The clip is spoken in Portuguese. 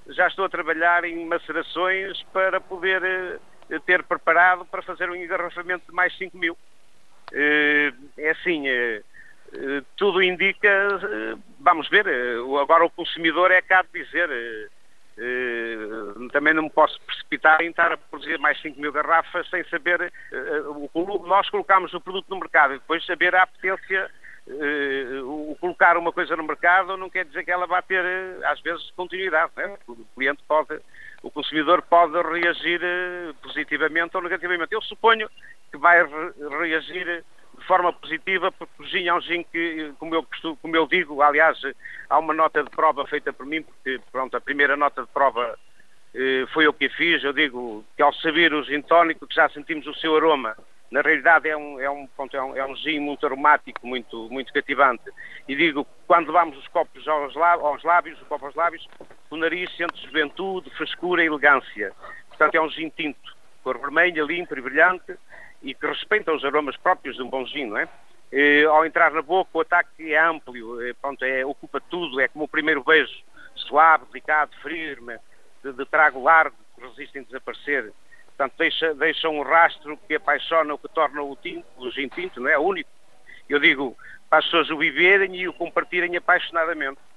já estou a trabalhar em macerações para poder ter preparado para fazer um engarrafamento de mais 5.000. É assim, tudo indica, vamos ver, agora o consumidor é cá de dizer, também não me posso precipitar em estar a produzir mais 5.000 garrafas sem saber, nós colocamos o produto no mercado e depois saber a apetência. O colocar uma coisa no mercado não quer dizer que ela vá ter, às vezes, continuidade, né? O consumidor pode reagir positivamente ou negativamente. Eu suponho que vai reagir de forma positiva, porque o gin é um gin que, como eu digo, aliás, há uma nota de prova feita por mim, porque, pronto, a primeira nota de prova foi eu que a fiz. Eu digo que ao saber o gin tónico, que já sentimos o seu aroma, na realidade é um gin muito aromático, muito cativante. E digo, quando levamos os copos aos lábios, o nariz sente juventude, frescura e elegância. Portanto, é um gin tinto, cor vermelha, limpo e brilhante, e que respeita os aromas próprios de um bom gin, não é? Ao entrar na boca, o ataque é amplo, ocupa tudo, é como o primeiro beijo, suave, delicado, firme, de trago largo, que resiste em desaparecer. Portanto, deixa um rastro que apaixona, o que torna o gin tinto, não é? Único. Eu digo, para as pessoas o viverem e o compartilhem apaixonadamente.